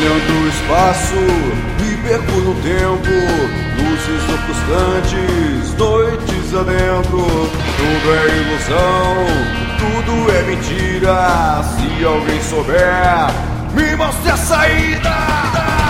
olhando o espaço, me perco no tempo, luzes ofuscantes, noites adentro. Tudo é ilusão, tudo é mentira. Se alguém souber, me mostre a saída.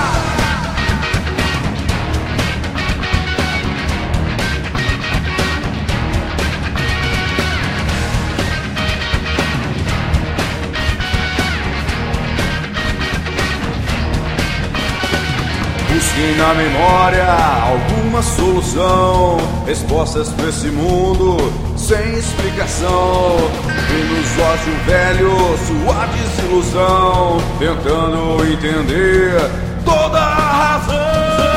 Busquem na memória alguma solução, respostas pra esse mundo sem explicação. E nos olhos de um velho sua desilusão, tentando entender toda a razão.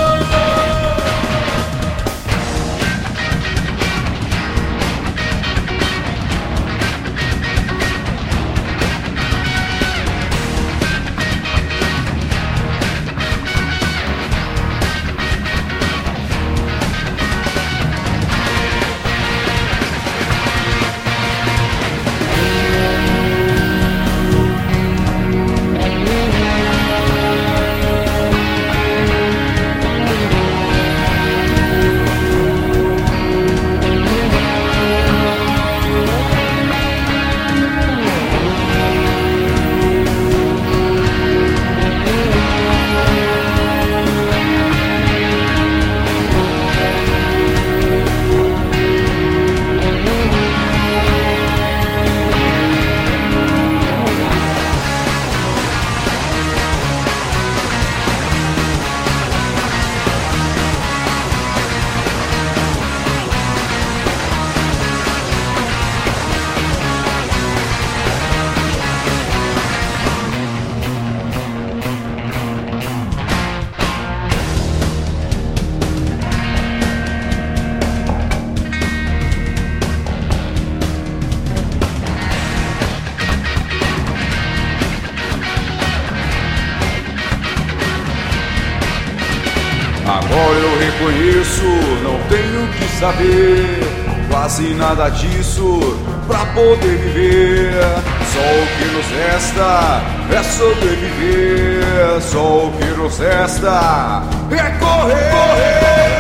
Agora eu reconheço, não tenho que saber quase nada disso pra poder viver. Só o que nos resta é sobreviver. Só o que nos resta é correr.